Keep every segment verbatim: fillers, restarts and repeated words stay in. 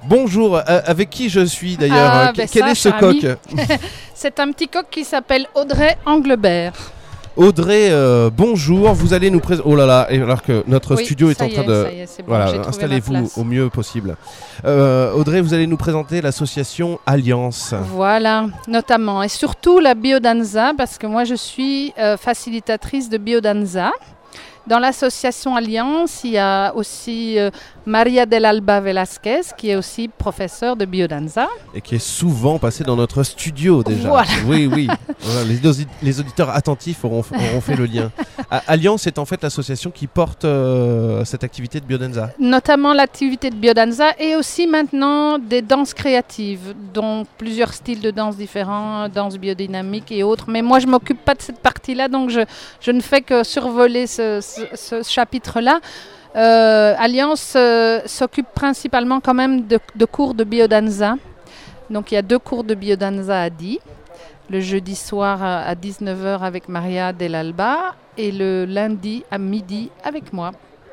Bonjour, euh, avec qui je suis d'ailleurs Ah, euh, ben Quel ça, est ce cher coq? ami. C'est un petit coq qui s'appelle Audrey Anglebert. Audrey, euh, bonjour, vous allez nous présenter... Oh là là, et alors que notre Oui, studio est ça en y train est, de... ça y est, c'est bon, voilà, j'ai trouvé ma installez-vous place. au mieux possible. Euh, Audrey, vous allez nous présenter l'association Alliance. Voilà, notamment. Et surtout la biodanza, parce que moi je suis euh, facilitatrice de biodanza. Dans l'association Alliance, il y a aussi euh, Maria del Alba Velasquez, qui est aussi professeure de biodanza. Et qui est souvent passée dans notre studio déjà. Voilà. Oui, oui. Voilà, les, audi- les auditeurs attentifs auront, auront fait le lien. A- Alliance est en fait l'association qui porte euh, cette activité de biodanza. Notamment l'activité de biodanza et aussi maintenant des danses créatives, dont plusieurs styles de danse différents, danse biodynamique et autres. Mais moi, je ne m'occupe pas de cette partie-là, donc je, je ne fais que survoler ce, ce, ce chapitre-là. Euh, Alliance euh, s'occupe principalement quand même de, de cours de biodanza. Donc il y a deux cours de biodanza à Die, le jeudi soir à, à dix-neuf heures avec Maria del Alba et le lundi à midi avec moi.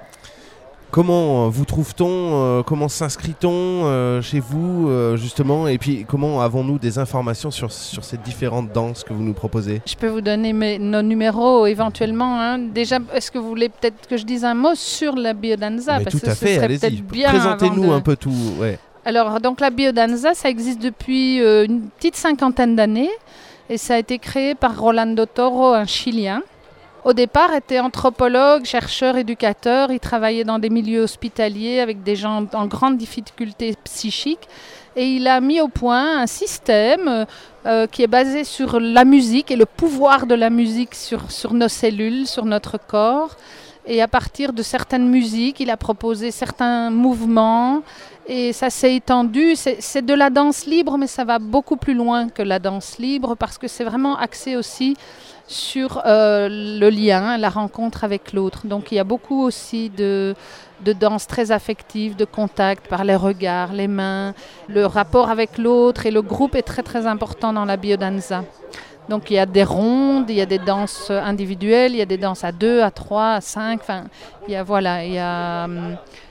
Comment vous trouve-t-on euh, Comment s'inscrit-on euh, chez vous euh, justement? Et puis comment avons-nous des informations sur, sur ces différentes danses que vous nous proposez? Je peux vous donner mes, nos numéros éventuellement. Hein. Déjà, est-ce que vous voulez peut-être que je dise un mot sur la biodanza? Mais parce tout que à ce fait, serait allez-y. peut-être bien Présentez-nous avant de... un peu tout. Ouais. Alors, donc la biodanza, ça existe depuis euh, une petite cinquantaine d'années et ça a été créé par Rolando Toro, un Chilien. Au départ, il était anthropologue, chercheur, éducateur. Il travaillait dans des milieux hospitaliers avec des gens en grande difficulté psychique. Et il a mis au point un système euh, qui est basé sur la musique et le pouvoir de la musique sur, sur nos cellules, sur notre corps. Et à partir de certaines musiques, il a proposé certains mouvements. Et ça s'est étendu. C'est, c'est de la danse libre, mais ça va beaucoup plus loin que la danse libre parce que c'est vraiment axé aussi sur euh, le lien, la rencontre avec l'autre. Donc il y a beaucoup aussi de, de danse très affective, de contact par les regards, les mains. Le rapport avec l'autre et le groupe est très très important dans la biodanza. Donc il y a des rondes, il y a des danses individuelles, il y a des danses à deux, à trois, à cinq. Enfin, il y a voilà, il y a... Hum,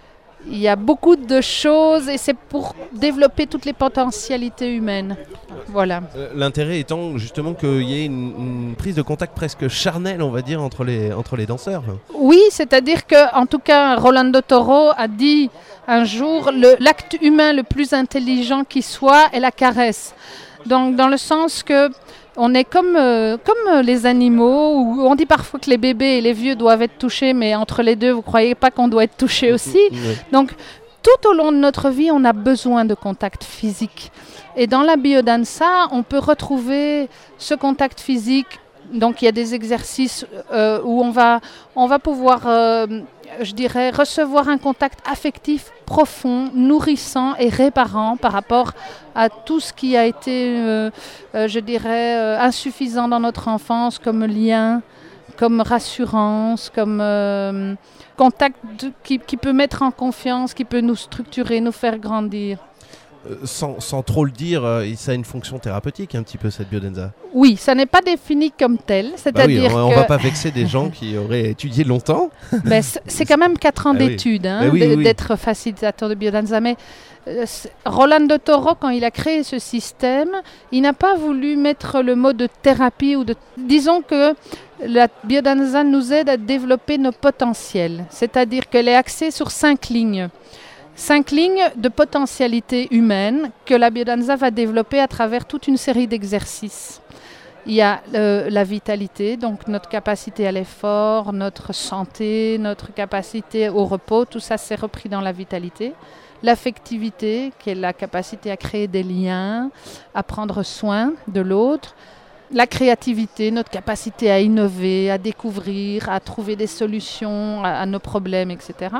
Il y a beaucoup de choses et c'est pour développer toutes les potentialités humaines. Voilà. L'intérêt étant justement qu'il y ait une, une prise de contact presque charnelle, on va dire, entre les, entre les danseurs. Oui, c'est-à-dire que, en tout cas, Rolando Toro a dit un jour le, l'acte humain le plus intelligent qui soit est la caresse. Donc, dans le sens que on est comme, euh, comme les animaux, où on dit parfois que les bébés et les vieux doivent être touchés, mais entre les deux, vous ne croyez pas qu'on doit être touché aussi? Oui. Donc, tout au long de notre vie, on a besoin de contact physique. Et dans la biodanza, on peut retrouver ce contact physique. Donc, il y a des exercices euh, où on va, on va pouvoir, euh, je dirais, recevoir un contact affectif profond, nourrissant et réparant par rapport à tout ce qui a été, euh, euh, je dirais, euh, insuffisant dans notre enfance comme lien, comme rassurance, comme euh, contact de, qui, qui peut mettre en confiance, qui peut nous structurer, nous faire grandir. Euh, sans, sans trop le dire, euh, ça a une fonction thérapeutique un petit peu cette biodanza. Oui, ça n'est pas défini comme tel, c'est-à-dire bah oui, on ne que... va pas vexer des gens qui auraient étudié longtemps. Ben, c'est, c'est quand même quatre ans Ah oui. d'études hein, Ben oui, d- oui. d'être facilitateur de biodanza. Mais euh, Rolando Toro, quand il a créé ce système, il n'a pas voulu mettre le mot de thérapie ou de... Disons que la biodanza nous aide à développer nos potentiels, c'est-à-dire qu'elle est axée sur cinq lignes. Cinq lignes de potentialité humaine que la biodanza va développer à travers toute une série d'exercices. Il y a euh, la vitalité, donc notre capacité à l'effort, notre santé, notre capacité au repos, tout ça c'est repris dans la vitalité. L'affectivité, qui est la capacité à créer des liens, à prendre soin de l'autre. La créativité, notre capacité à innover, à découvrir, à trouver des solutions à, à nos problèmes, et cetera.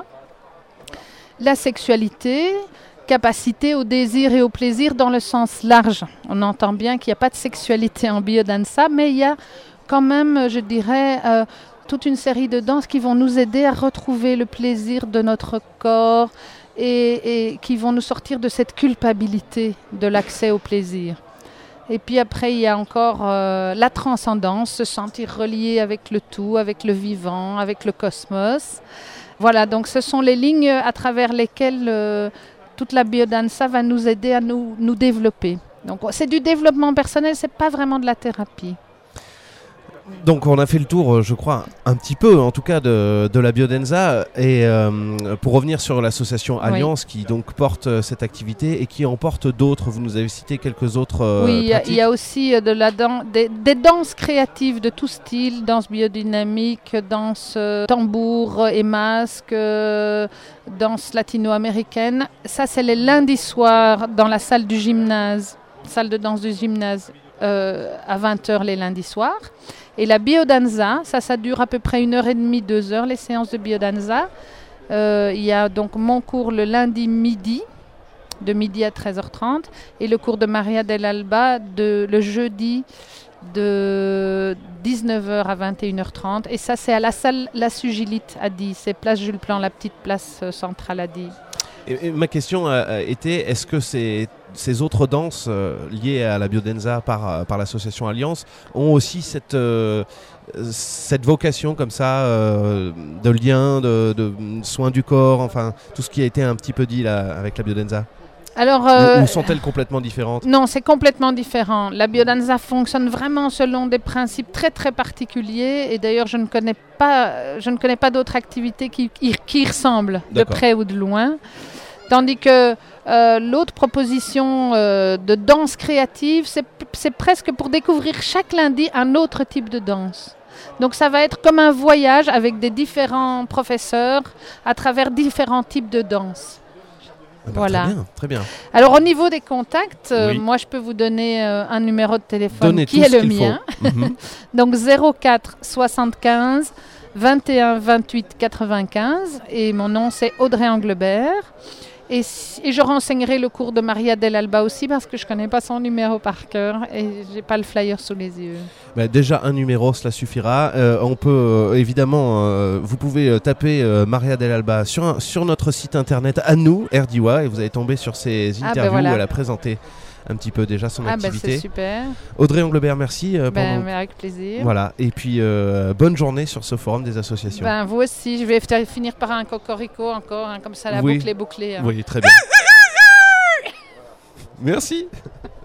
La sexualité, capacité au désir et au plaisir dans le sens large. On entend bien qu'il n'y a pas de sexualité en biodanza, mais il y a quand même, je dirais, euh, toute une série de danses qui vont nous aider à retrouver le plaisir de notre corps et, et qui vont nous sortir de cette culpabilité de l'accès au plaisir. Et puis après, il y a encore euh, la transcendance, se sentir relié avec le tout, avec le vivant, avec le cosmos. Voilà, donc ce sont les lignes à travers lesquelles euh, toute la biodanza va nous aider à nous, nous développer. Donc c'est du développement personnel, c'est pas vraiment de la thérapie. Donc on a fait le tour, je crois, un petit peu en tout cas de, de la biodanza. Et euh, pour revenir sur l'association Alliance, oui. qui donc porte euh, cette activité et qui en porte d'autres, vous nous avez cité quelques autres euh, Oui, pratiques. Il y a aussi de la dan- des, des danses créatives de tout style, danse biodynamique, danse euh, tambour et masque, euh, danse latino-américaine. Ça c'est les lundis soirs dans la salle du gymnase, salle de danse du gymnase euh, à vingt heures les lundis soirs. Et la biodanza, ça, ça dure à peu près une heure et demie, deux heures, les séances de biodanza. Euh, il y a donc mon cours le lundi midi, de midi à treize heures trente, et le cours de Maria del Alba de, le jeudi de dix-neuf heures à vingt et une heures trente. Et ça, c'est à la salle La Sugilite à Die, c'est place Jules Plan, la petite place euh, centrale à Die. Et, et ma question euh, était, est-ce que c'est... ces autres danses euh, liées à la biodanza par, euh, par l'association Alliance ont aussi cette, euh, cette vocation comme ça euh, de lien, de, de soins du corps, enfin tout ce qui a été un petit peu dit là, avec la biodanza. Alors, euh, ou, ou sont-elles complètement différentes? Non, c'est complètement différent. La biodanza fonctionne vraiment selon des principes très très particuliers et d'ailleurs je ne connais pas, je ne connais pas d'autres activités qui, qui, qui y ressemblent de près ou de loin. Tandis que euh, l'autre proposition euh, de danse créative, c'est, c'est presque pour découvrir chaque lundi un autre type de danse. Donc ça va être comme un voyage avec des différents professeurs à travers différents types de danse. Ah bah voilà. Très bien, très bien. Alors au niveau des contacts, euh, oui. moi je peux vous donner euh, un numéro de téléphone Donnez qui est le mien. Mm-hmm. Donc zéro quatre soixante-quinze vingt et un vingt-huit quatre-vingt-quinze et mon nom c'est Audrey Anglebert. Et, si, et je renseignerai le cours de Maria del Alba aussi parce que je ne connais pas son numéro par cœur et je n'ai pas le flyer sous les yeux. Bah déjà un numéro, cela suffira. Euh, on peut euh, évidemment, euh, vous pouvez euh, taper euh, Maria del Alba sur, un, sur notre site internet à nous, R D W A, et vous allez tomber sur ces interviews ah ben voilà. où elle a présenté un petit peu déjà son ah activité. Ben c'est super. Audrey Anglebert, merci. Euh, ben, pendant... Avec plaisir. Voilà, et puis euh, bonne journée sur ce forum des associations. Ben, vous aussi, je vais f- finir par un cocorico encore, hein, comme ça la oui. boucle est bouclée. Hein. Oui, très bien. Merci.